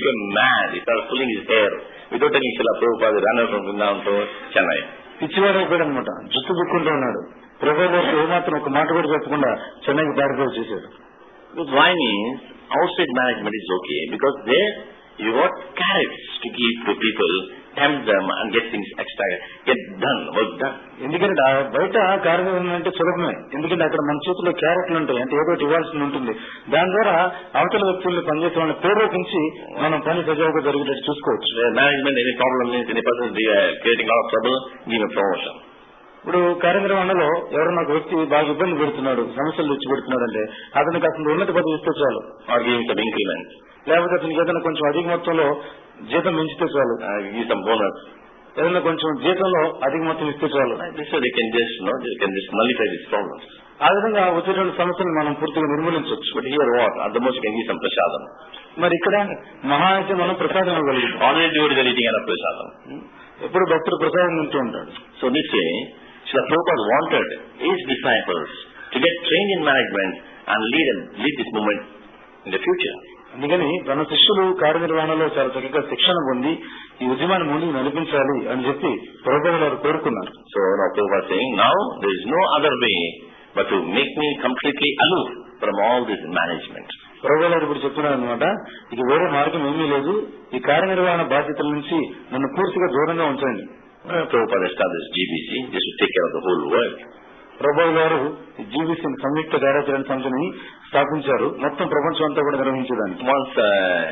S1: పిచ్చివాడు అయిపోయాడు అనమాట. జుట్టు దుక్కుంటూ ఉన్నాడు. ప్రభుత్వం ఏమాత్రం ఒక మాట కూడా చెప్పకుండా చెన్నైకి పారిపోయి చేశాడు. Why means outside management is okay because there You got carrots to give to people, tempt them and get things extra, get done, work done.
S2: ఎందుకంటే బయట కార్యక్రమం అంటే సులభమే, ఎందుకంటే అక్కడ మన చేతిలో క్యారెట్లు ఉంటాయి, అంటే ఏదో ఇవ్వాల్సి ఉంటుంది. దాని ద్వారా అవతల వ్యక్తుల్ని పనిచేసే వాళ్ళని ప్రేరేపించి మనం పని సజావుగా జరిగేటట్టు చూసుకోవచ్చు.
S1: Management any problem means any person creating lot of trouble, give a promotion.
S2: ఇప్పుడు కార్యక్రమంలో ఎవరన్నా ఒక వ్యక్తి బాగా ఇబ్బంది పెడుతున్నాడు, సమస్యలు తెచ్చి పెడుతున్నాడు అంటే అతనికి అసలు ఉన్నత పదవి ఇస్తే చాలు,
S1: ఆర్ గివింగ్ సమ్ ఇంక్రిమెంట్,
S2: లేకపోతే అతనికి ఏదైనా కొంచెం అధిక మొత్తంలో జీతం పెంచితే చాలు,
S1: గివ్ సమ్ బోనస్,
S2: ఏదైనా కొంచెం జీతంలో అధిక మొత్తం ఇస్తే చాలు.
S1: They can just know they can just nullify this problems.
S2: ఆ విధంగా వచ్చేటువంటి సమస్యలు మనం పూర్తిగా నిర్మూలించవచ్చు.
S1: But here what at the most can give some prasadam.
S2: మరి ఇక్కడ మహా అయితే మనం ప్రసాదం ఇవ్వగలిగాం.
S1: Already devotees are eating enough prasadam.
S2: ఎప్పుడు భక్తుడు ప్రసాదం తింటూ ఉంటాడు.
S1: So this way Srila Prabhupada wanted his disciples to get trained in management and lead and lead this movement in the future.
S2: అందుకని తన శిష్యులు కార్యనిర్వహణలో చాలా చక్కగా శిక్షణ పొంది ఈ ఉద్యమాన్ని ముందుకు నడిపించాలి అని చెప్పి ప్రభుపాద వారు కోరుకున్నారు.
S1: So now Prabhupada is saying, now there is no other way but to make me completely aloof from all this management.
S2: Prabhupada వారు ఇప్పుడు చెప్తున్నారు అనమాట, ఇక వేరే మార్గం ఏమీ లేదు, ఈ కార్యనిర్వహణ బాధ్యతల నుంచి నన్ను పూర్తిగా దూరంగా ఉంచండి.
S1: Uh, Prabhupada established G B C just to take care of the whole world.
S2: Prabhupada గారు జీబీసీ సంయుక్త కార్యాచరణ సంస్థని స్థాపించారు, మొత్తం ప్రపంచం అంతా కూడా నిర్వహించడానికి.
S1: Once uh,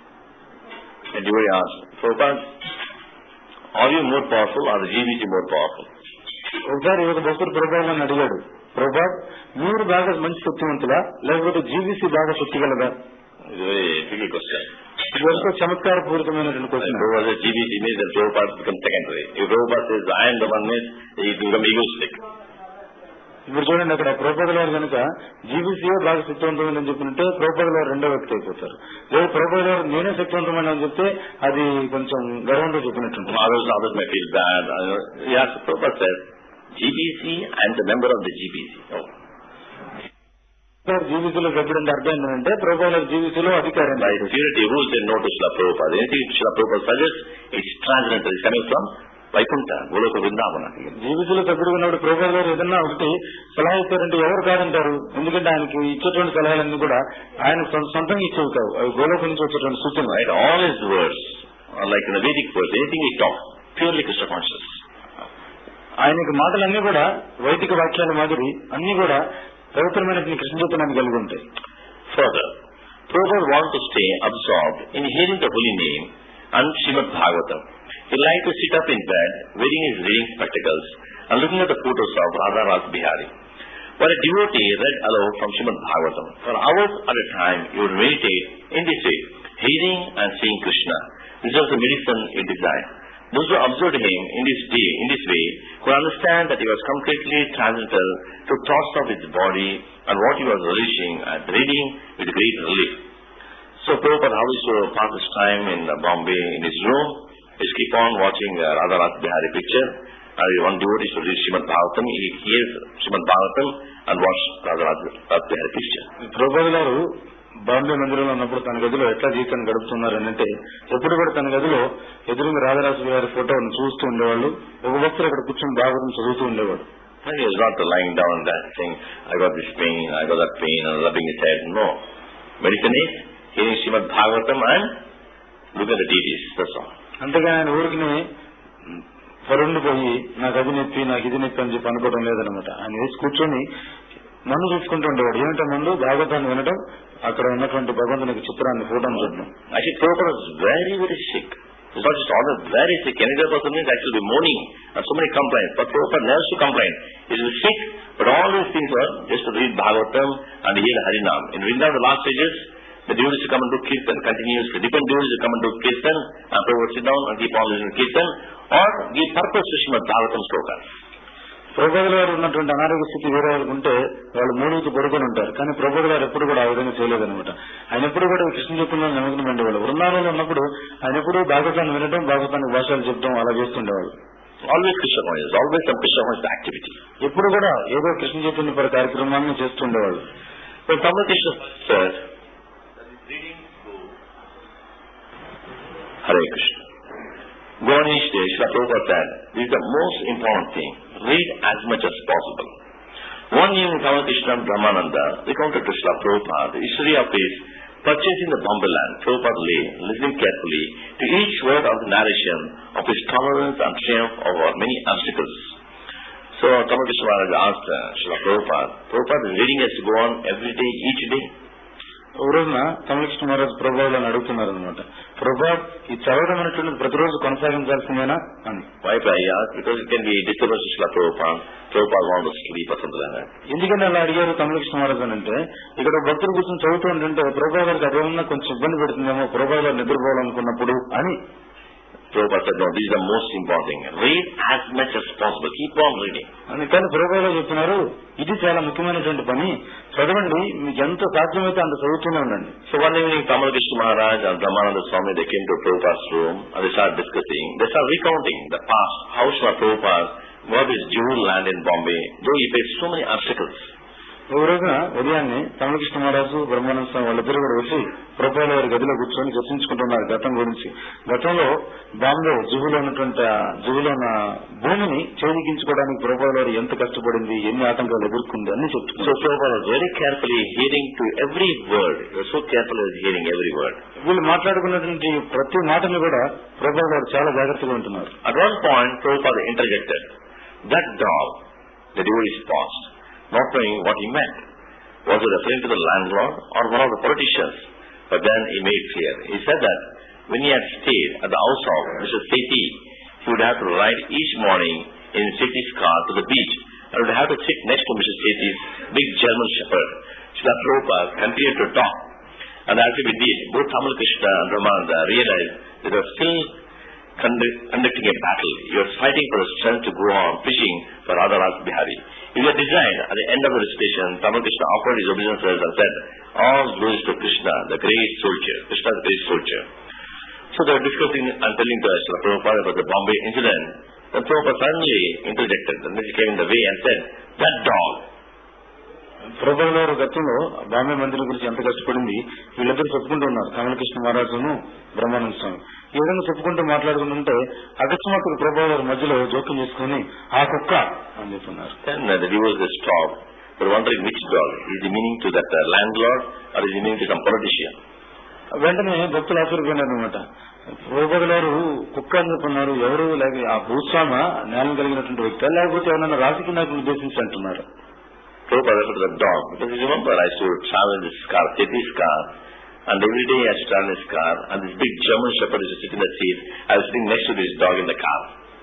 S1: a devotee asked, Prabhupada, are you more powerful or the G B C more powerful?
S2: ఒకసారి ఒక భక్తుడు ప్రభుపాదని అడిగాడు, ప్రభుపాద్ మీరు బాగా మంచి శక్తివంతులా లేకపోతే జీబీసీ బాగా శక్తిగలదా?
S1: It's a very difficult question.
S2: ఇది ఎంతో చమత్కారపూరితమైనటువంటి question.
S1: Prabhupada says G B C means that Prabhupada becomes secondary. If Prabhupada says I am the one means he becomes egoistic.
S2: ఇప్పుడు చూడండి, అక్కడ ప్రభుపాద గారు కనుక జీబీసీయే బాగా శక్తివంతమైనని చెప్పినట్టే ప్రభుపాద గారు రెండో వ్యక్తి అయిపోతారు. లేదా ప్రభుపాద గారు నేనే శక్తివంతమైన అని చెప్తే అది కొంచెం గర్వంతో చెప్పినట్టు.
S1: Others, others may feel bad. Yes, Prabhupada says G B C, I am the member of the G B C. Oh.
S2: జీబీసీలో సభ్యుడు అంటే అర్థం ఏంటంటే ప్రభుపాద జీబీసీలో అధికారం.
S1: By purity, who said no to Srila Prabhupada? Anything Srila Prabhupada suggests, it's transcendental. It's coming from Vaikuntha, Goloka Vrindavana.
S2: జీబీసీలో సభ్యుడు ఉన్నప్పుడు ప్రభుపాద గారు ఏదన్నా ఒకటి సలహా ఇస్తారంటే ఎవరు కాదంటారు, ఎందుకంటే ఆయనకి ఇచ్చేటువంటి సలహాలన్నీ కూడా ఆయన సొంతంగా ఇచ్చేవి కావు, అవి గోలోక నుంచి వచ్చేటువంటి సూచన.
S1: Right? All his words are like in the Vedic words. Anything he talks, purely Krishna conscious.
S2: ఆయనకి మాటలన్నీ కూడా వైదిక వాక్యాల మాదిరి అన్ని కూడా పవిత్రమైన కృష్ణ చైతన్యాన్ని కలిగి ఉంటాయి.
S1: Further, Prabhupada wants to stay absorbed in hearing the holy name and Srimad Bhagavatam. He likes to sit up in bed, wearing his reading spectacles and looking at the photos of Radha Ras Bihari. While a devotee read aloud from Srimad Bhagavatam, for hours at a time he would meditate in this way, hearing and seeing Krishna. This was the medicine he desired. Those who observed him in this day, in this way, could understand that he was completely transcendental to thoughts of his body and what he was relishing and reading with great relief. So Prabhupada, how is to pass his time in Bombay in his room? He keep on watching uh, Radha Ras Bihari picture. And one devotee is to read Srimad Bhagavatam. He hears Srimad Bhagavatam and watch Radha Ras Bihari picture.
S2: Prabhupada గారు బాంబే మందిరంలో ఉన్నప్పుడు తన గదిలో ఎట్లా జీవితాన్ని గడుపుతున్నారనంటే ఎప్పుడు కూడా తన గదిలో ఎదురుగా రాధారాజు గారి ఫోటోను చూస్తూ ఉండేవాళ్ళు, ఒక భక్తులు అక్కడ కూర్చొని భాగవతం చదువుతూ ఉండేవాడు.
S1: He was not lying down there saying, I got this pain, I got that pain, and rubbing his head. No. Medicine is hearing Srimad Bhagavatam and look at the deities. That's all. అంతగా
S2: ఆయన ఊరికి పరుండిపోయి నాకు అది నొప్పి నాకు ఇది నొప్పి అని చెప్పి అనుకోవడం లేదనమాట. ఆయన వేసి కూర్చొని మందు చూసుకుంటూ ఉండేవాడు. ఏమిటో మందు? భాగవతాన్ని వినడం, అక్కడ ఉన్నటువంటి భగవంతునికి చిత్రాన్ని ఫోటోను చూడడం.
S1: Actually, Prabhupada was very, very sick. It's not just always very sick. Any other person is actually mourning and so many complaints. But Prabhupada never to complain. He was sick, but all these things were just to read Bhagavatam and hear Harinam. In Vrindavan, the last stages, the devotees to come and do Kirtan continuously. Different devotees to come and do Kirtan, and Prabhupada sit down and keep on listening to Kirtan, or give purpose to Srimad Bhagavatam sloka.
S2: Prabhupada గారు ఉన్నటువంటి అనారోగ్య స్థితి వేరే వాళ్ళకు ఉంటే వాళ్ళు మూడుకి పడుకొని ఉంటారు, కానీ ప్రభుపాద గారు ఎప్పుడు కూడా ఆ విధంగా చేయలేదనమాట. ఆయన ఎప్పుడు కూడా కృష్ణ చైతన్యంలో నిమగ్నం ఉండేవాళ్ళు. వృందావనంలో ఉన్నప్పుడు ఆయన ఎప్పుడు భాగవతాన్ని వినడం, భాగవతానికి భాషలు చెప్పడం అలా చేస్తుండేవాళ్ళు.
S1: Always Krishna conscious, always some Krishna conscious activity.
S2: ఎప్పుడు కూడా ఏదో కృష్ణ చైతన్య పర కార్యక్రమాన్ని చేస్తుండేవాళ్ళు.
S1: So Tamil Krishna says, Hare Krishna. Go on each day, Srila Prabhupada said, this is the most important thing. Read as much as possible. One evening, Tamil Krishna Brahmananda recounted to Srila Prabhupada the history of his Purchasing the Bombay land, Prabhupada lay, listening carefully to each word of the narration of his tolerance and triumph over many obstacles. So, Tamal Krishna Maharaj asked uh, Srila Prabhupada, Prabhupada, is reading has to go on every day, each day?
S2: ఓ రోజున తమిళకృష్ణ మహారాజ్ ప్రభువాళ్ళని అడుగుతున్నారు అనమాట, ప్రభా ఈ చదవడం అనేటువంటిది ప్రతిరోజు కొనసాగించాల్సిందేనా అని.
S1: Why I asked? Because it can be disturbance to Srila Prabhupada. Prabhupada wants to sleep or something like that.
S2: ఎందుకని అలా అడిగారు తమిళకృష్ణ మహారాజ్ అని అంటే, ఇక్కడ భక్తులు కూర్చొని చదువుతూ ఉంటుంటే ప్రభా గారికి అదేమన్నా కొంచెం ఇబ్బంది పెడుతుందేమో ప్రభా గారు నిద్రపోవాలనుకున్నప్పుడు అని.
S1: Prabhupada said, no, this is the most important thing. Read as much as possible. Keep on reading.
S2: అని కానీ ప్రభా గారు చెప్తున్నారు, ఇది చాలా ముఖ్యమైనటువంటి పని, చదవండి, మీకు ఎంత సాధ్యమైతే అంత చదువుతూనే ఉండండి.
S1: So one evening, Tamal Krishna Maharaj and Brahmananda Swami, they came to Prabhupada's room and they started discussing. They started recounting the past, how Srila Prabhupada got his jewel land in Bombay, though he faced so many obstacles.
S2: ఓ రోజున ఉదయాన్నే తమిళకృష్ణ మహారాజు బ్రహ్మానంద స్వామి వాళ్ళిద్దరు కూడా వచ్చి ప్రభుపాద వారి గదిలో కూర్చొని చర్చించుకుంటున్నారు గతం గురించి. గతంలో బాంబే జుహులో ఉన్నటువంటి జుహులో ఉన్న భూమిని చేజిక్కించుకోవడానికి ప్రభుపాద వారు ఎంత కష్టపడింది, ఎన్ని ఆటంకాలు ఎదుర్కొంది అన్ని చెప్తున్నారు.
S1: So Prabhupada was very carefully hearing to every word. He was so carefully hearing every word.
S2: వీళ్ళు మాట్లాడుకున్నటువంటి ప్రతి మాటను కూడా ప్రభుపాద వారు చాలా జాగ్రత్తగా ఉంటున్నారు.
S1: At one point, Prabhupada interjected, that dog, the devotee's past, not knowing what he meant. Was it referring to the landlord or one of the politicians? But then he made clear. He said that when he had stayed at the house of Mister Sethi, he would have to ride each morning in Sethi's car to the beach and would have to sit next to Mister Sethi's big German shepherd. Srila Prabhupada continued to talk. And as we did, both Tamal Krishna and Ramananda realized that they were still conducting a battle. He was fighting for the strength to go on fishing for Radharas Bihari. He was designed at the end of the recitation. Tamal Krishna offered his obeisances and said, all glories to Krishna, the great soldier. Krishna, the great soldier. So they were discussing and telling to Srila Prabhupada about the Bombay incident. Then Prabhupada suddenly interjected, and then he came in the way and said, that dog.
S2: Prabhupada గారు గతంలో బాంబే మందిరం గురించి ఎంత కష్టపడింది వీళ్ళిద్దరు చెప్పుకుంటూ ఉన్నారు, తమిళకృష్ణ మహారాజును బ్రహ్మానంద స్వామి. ఈ విధంగా చెప్పుకుంటూ మాట్లాడుకుంటుంటే అకస్మాత్తుగా ప్రభుపాద గారు మధ్యలో జోక్యం చేసుకుని ఆ కుక్క అని చెప్తున్నారు.
S1: Then uh, the devotees stopped. They were wondering which dog. Is the meaning to that uh, landlord or is the meaning to some politician?
S2: వెంటనే భక్తులు ఆశ్చర్యపోయినారు అనమాట. ప్రభుపాద గారు కుక్క అని చెప్తున్నారు, ఎవరు లేక ఆ భూస్వామ జ్ఞానం కలిగినటువంటి వ్యక్తి లేకపోతే ఎవరైనా రాజకీయ నాయకులు ఉద్దేశించి అంటున్నారు.
S1: Prabhupada referred to the dog. Because you remember, I used to travel in this car, Sethi's car, and every day I used to travel in this car, and this big German shepherd used to sit in the seat. I was sitting next to this dog in the car.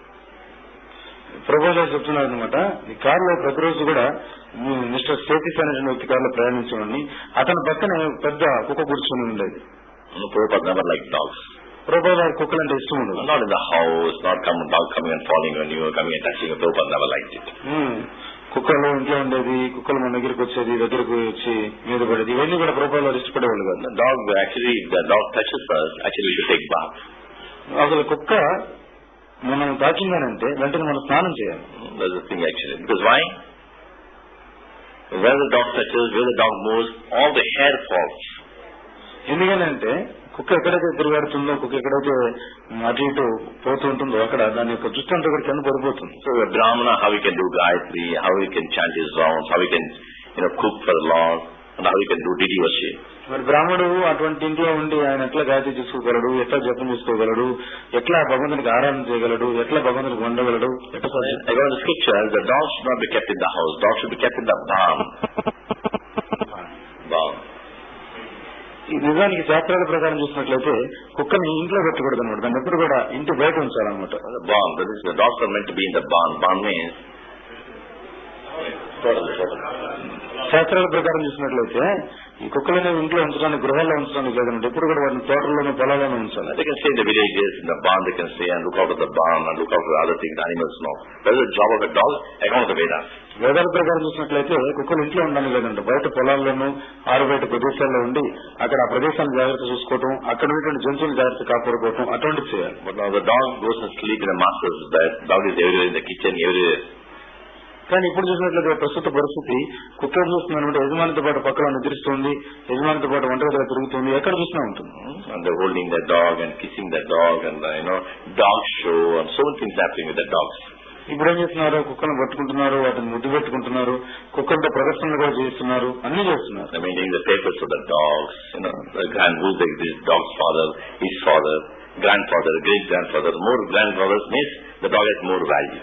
S2: Prabhupada గారు చెప్తున్నారు అనమాట, ఈ కారులో ప్రతిరోజు కూడా mister సేతిస్ అనే వ్యక్తి కారులో ప్రయాణించేవాడిని, అతని పక్కన పెద్ద కుక్క కూర్చొని ఉండేది.
S1: No, Prabhupada never liked dogs.
S2: Prabhupada గారు కుక్కలు అంటే ఇష్టం ఉండదు.
S1: Not in the house, not come, dog coming and falling on you, coming and touching you. Prabhupada never liked it.
S2: కుక్కలు ఇంట్లో ఉండేది, కుక్కలు మన దగ్గరికి వచ్చేది, దగ్గరకు వచ్చి మీద పడేది, ఇవన్నీ కూడా ప్రభుపాద గారు ఇష్టపడేవాళ్ళు కాదు.
S1: The dog actually, if the dog touches us, actually we should take bath.
S2: అసలు కుక్క మనం తాకిందనంటే వెంటనే మనం స్నానం చేయాలి.
S1: That's the thing actually. Because why? Where the dog touches, where the dog moves, all the hair falls.
S2: ఎందుకంటే కుక్క ఎక్కడైతే తిరిగాడుతుందో, కుక్క ఎక్కడైతే అటు ఇటు పోతూ ఉంటుందో అక్కడ దాని యొక్క దృష్టి అంతా కూడా కింద పడిపోతుంది.
S1: So a Brahmana, how he can do Gayatri, how he can chant his rounds, how he can, you know, cook for the Lord, and how he can do Didi worship.
S2: మరి బ్రాహ్మణుడు అటువంటి ఇంట్లో ఉండి ఆయన ఎట్లా గాయత్రి చేసుకోగలడు, ఎట్లా జపం చేసుకోగలడు, ఎట్లా భగవంతునికి ఆరాధన చేయగలడు, ఎట్లా భగవంతునికి వండగలడు, ఎట్లా సాధ్యం?
S1: According to scripture, the dog should not be kept in the house. Dog should be kept in the barn. Barn.
S2: ఈ నిజానికి శాస్త్రాల ప్రకారం చూసినట్లయితే కుక్కని ఇంట్లో పెట్టకూడదు అనమాట, దాన్ని ఎప్పుడు కూడా ఇంటి బయట ఉంచాలన్నమాట.
S1: Barn. That is, the dogs are meant to be in the barn. Barn means
S2: శాస్త్రాల ప్రకారం చూసినట్లయితే ఈ కుక్కలని ఇంట్లో ఉంచడానికి, గృహాల్లో ఉంచడానికి లేదంటే ఎప్పుడు కూడా వాటిని తోటల్లోనూ పొలాల్లోనూ ఉంచాలి.
S1: They can stay in the villages, in the barn. They can stay and look out of the barn and look out for other things. Animals know. That is the job of a dog according to the Vedas.
S2: వేదాల ప్రకారం చూసినట్లయితే కుక్కలు ఇంట్లో ఉండాలి లేదంటే బయట పొలాల్లోనూ ఆరు బయట ప్రదేశాల్లో ఉండి అక్కడ ఆ ప్రదేశాన్ని జాగ్రత్త చూసుకోవటం, అక్కడ ఉన్నటువంటి జంతువులు జాగ్రత్త కాపాడుకోవటం అటువంటివి చేయాలి.
S1: But now the dog goes and sleep in the master's bed. Dog is everywhere in the kitchen, everywhere.
S2: కానీ ఇప్పుడు చూసినట్లయితే ప్రస్తుత పరిస్థితి కుక్క చూస్తున్నానంటే యజమానితో పాటు పక్కన నిద్రిస్తుంది, యజమానితో పాటు ఒంటరిగా తిరుగుతుంది, ఎక్కడ చూసినా ఉంటుంది.
S1: And they're holding the dog and kissing the dog and, uh, you know, dog show and so many things happening with the dogs.
S2: ఇప్పుడు ఏం చేస్తున్నారు, కుక్కలను పట్టుకుంటున్నారు, వాటిని ముద్దు పెట్టుకుంటున్నారు, కుక్కలతో ప్రదర్శనలు కూడా చేస్తున్నారు, అన్ని చేస్తున్నారు.
S1: I mean, in the papers of the dogs, you know, the grand who's like this dog's father, his father, grandfather, great grandfather, more grandfathers means the dog has more value.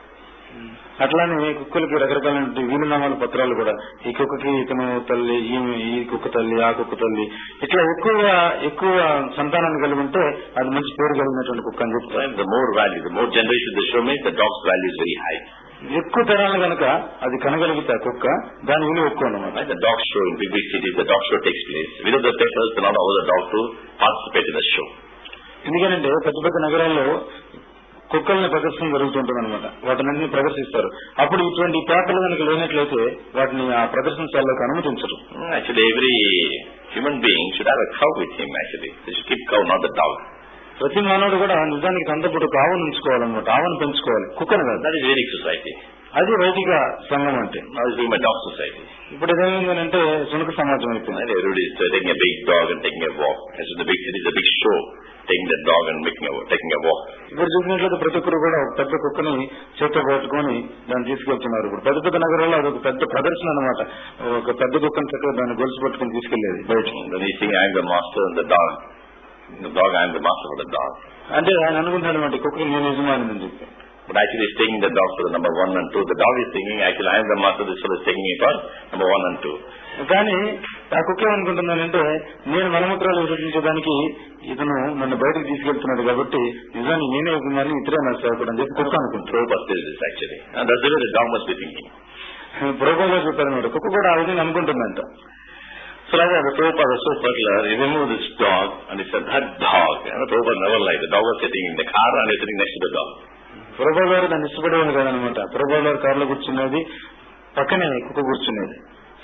S2: అట్లానే కుక్కలకి రకరకాల వీలునామాల పత్రాలు కూడా, ఈ కుక్కకి ఇతను తల్లి, ఈమె ఈ కుక్క తల్లి, ఆ కుక్క తల్లి, ఇట్లా ఎక్కువ ఎక్కువ సంతానాన్ని కలిగి ఉంటే అది మంచి పేరు కలిగినటువంటి కుక్క అని చెప్తారు.
S1: The more value, the more generation they show means the dog's value is very high.
S2: ఎక్కువ తరాలు కనుక అది కనగలిగితే కుక్క, దాని విలువ ఎక్కువ అన్నమాట.
S1: The dog show in big big cities, the dog show takes place. Without the papers, they not allow the dog to participate in the show.
S2: ఎందుకంటే పెద్ద పెద్ద నగరాల్లో కుక్కల్ని ప్రదర్శన జరుగుతుంటుంది అనమాట, వాటిని ప్రదర్శిస్తారు. అప్పుడు ఇటువంటి పేపర్లు కనుక లేనట్లయితే వాటిని ఆ ప్రదర్శనశాలలోకి అనుమతించరు.
S1: Actually, every human being should have a cow with him. Actually, they should keep cow, not the dog.
S2: ప్రతి మానవుడు కూడా నిజానికి తనతో పాటు ఒక ఆవును ఉంచుకోవాలన్నమాట, ఆవును పెంచుకోవాలి, కుక్కను కాదు.
S1: That is Vedic society.
S2: అది వైదిక సంఘం అంటే.
S1: Now is being a dog society.
S2: ఇప్పుడు ఏమైందంటే సునక సమాజం అయిపోయింది.
S1: Everybody is taking a big dog and taking a walk. As in the big cities, a big show, taking the dog and making a taking a walk.
S2: ఇప్పుడు చూసినట్లయితే ప్రతి ఒక్కరు కూడా ఒక పెద్ద కుక్కని చేతితో పట్టుకొని దాన్ని తీసుకెళ్తున్నారు. ఇప్పుడు పెద్ద పెద్ద నగరాల్లో అదొక పెద్ద ప్రదర్శన అనమాట, ఒక పెద్ద కుక్కని చక్కగా దాన్ని గొలుసు పట్టుకుని తీసుకెళ్లేది బయట.
S1: Then he saying, I am the master and the dog. The dog, I am the master for the dog.
S2: అంటే ఆయన అనుకుంటాడు అనమాట, కుక్కకి నేను యజమాని అని చెప్పి.
S1: But actually he's taking the dog for the number one and two. The dog is thinking, actually I am the master, this fellow is taking it for number one and two.
S2: కానీ ఆ కుక్క ఏమనుకుంటున్నానంటే, నేను మలమూత్రాలు విసర్జించడానికి ఇతను నన్ను బయటకు తీసుకెళ్తున్నాడు కాబట్టి నిజాన్ని నేనే యజమాని, ఇతరే నా సేవకుడు అని చెప్పి కుక్క అనుకుంటారు.
S1: Actually, and that's the way the dog must be thinking.
S2: ప్రభువుగా చెప్పారన్నమాట, కుక్క కూడా ఆ విధంగా అనుకుంటుందంట.
S1: So like that, the Prabhupada was so particular, he removed this dog and he said, that dog. And the Prabhupada never liked. The dog was sitting in the car and he was sitting next to the dog.
S2: ప్రభువు గారు దాన్ని ఇష్టపడేవాడు కాదనమాట. ప్రభువు గారు కారులో కూర్చున్నది, పక్కనే కుక్క కూర్చున్నది.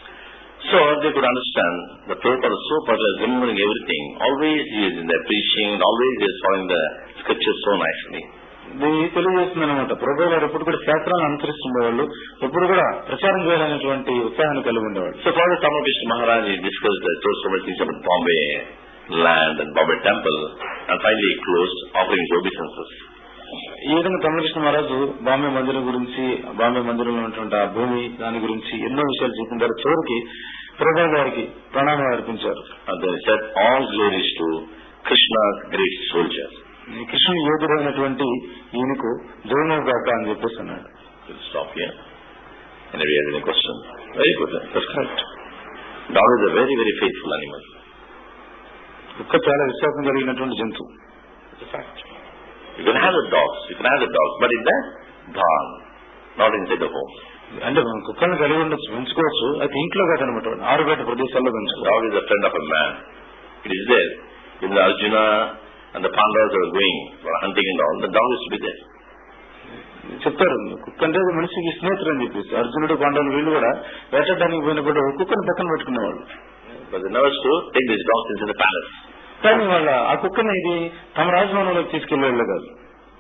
S1: So they could understand the Prabhupada was so particular, remembering everything. Always he is in the preaching, always he is following the scriptures so nicely.
S2: ఇది తెలియజేస్తుంది అనమాట. ప్రభువు గారు ఎప్పుడు కూడా శాస్త్రాలను అనుసరిస్తుండేవాళ్ళు, ఎప్పుడు కూడా ప్రచారం చేయాలనేటువంటి ఉత్సాహాన్ని కలిగి ఉండేవాళ్ళు.
S1: So Father Tamapishna Maharaj, he discussed the told so much things about Bombay land and Bombay temple, and finally he closed offering his obeisances.
S2: ఈ విధంగా తమిళకృష్ణ మహారాజు బాంబే మందిరం గురించి, బాంబే మందిరంలో ఉన్నటువంటి ఆ భూమి దాని గురించి ఎన్నో విషయాలు చెప్పిన చివరికి ప్రభు గారికి ప్రణామాలు అర్పించారు.
S1: All glories to Krishna's great soldier.
S2: కృష్ణుని యోధుడైనటువంటి ఈయనకు జయము గాక అని చెప్పేసి అన్నాడు.
S1: Stop here. Anybody has any question? Very good. That's correct. Dog is a very very faithful animal.
S2: కుక్క చాలా విశ్వాసం కలిగినటువంటి జంతువు.
S1: It's a fact. You can have the dogs, you can have the dogs, but in that barn, not inside the home.
S2: అంటే మనం కుక్కను కలిగి ఉండొచ్చు, పెంచుకోవచ్చు, అది ఇంట్లో కాదనమాట, ఆరుబయట ప్రదేశాల్లో పెంచుకోవచ్చు.
S1: Dog is a friend of a man. It is there. In the Arjuna and the Pandavas are going for hunting and all, the dog is to be there.
S2: చెప్తారు కుక్క అంటే మనిషికి స్నేహితుడు అని చెప్పేసి. అర్జునుడు పాండవులు వీళ్ళు కూడా వేటడానికి పోయినప్పుడు కుక్కను పక్కన పెట్టుకునేవాళ్ళు.
S1: But they never to take these dogs into the palace.
S2: కానీ వాళ్ళ ఆ కుక్కని ఇది తమ రాజభవనంలోకి తీసుకెళ్లేళ్ళు కాదు.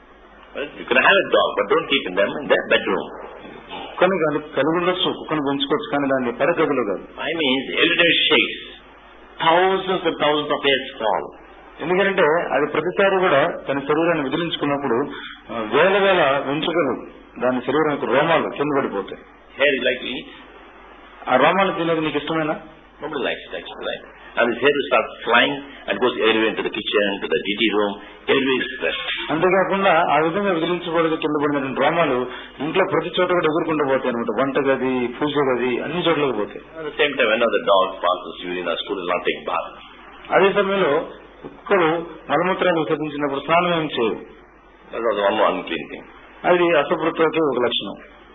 S1: You can have a dog, but don't keep them in their bedroom.
S2: కుక్కని కలిగి ఉండొచ్చు, కుక్కను పెంచుకోవచ్చు, కానీ దాన్ని పడగదిలో కాదు.
S1: I mean, every day shakes. Thousands and thousands of hairs fall.
S2: ఎందుకంటే అది ప్రతిసారి కూడా తన శరీరాన్ని విదిలించుకున్నప్పుడు వేల వేల వెంట్రుకలు దాని శరీరానికి రోమాలు కింద పడిపోతాయి.
S1: Hair is like to eat.
S2: ఆ రోమాలు తినేది నీకు ఇష్టమేనా?
S1: Nobody likes it actually, right? And his hair will start flying and goes everywhere into the kitchen, to the D T room, everywhere is stressed.
S2: అంతేకాకుండా ఆ విధంగా విదిలించబడి కింద పడినటువంటి రోమాలు ఇంట్లో ప్రతి చోట కూడా ఎదుర్కొంటూ పోతాయి అనమాట. వంట గది, పూజ గది, అన్ని చోట్లకి పోతాయి.
S1: At the same time, when the dog passes urine or stool, will not take bath.
S2: అదే సమయంలో కుక్కలు మలమూత్రాలు విసర్జించినప్పుడు స్నానం ఏం చేయవు.
S1: That was one more unclean thing.
S2: అది అశుభ్రతకి ఒక లక్షణం.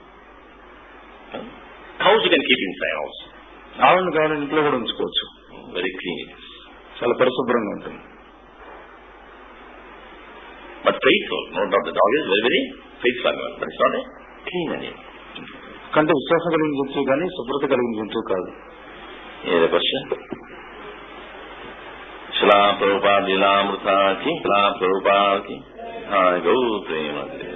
S1: Cows you can keep inside also.
S2: ఆవును కావాలని ఇంట్లో కూడా ఉంచుకోవచ్చు.
S1: Very clean it is.
S2: చాలా పరిశుభ్రంగా ఉంటుంది.
S1: But faithful, no doubt the dog is very very faithful animal, but it's not a clean animal.
S2: కంటే విశ్వాసం కలిగిన జంతువు కానీ శుభ్రత కలిగిన జంతువు కాదు.
S1: Any question? Shila Prabhupada Lilamrita ki, Shila Prabhupada ki, Hai Gau Prema.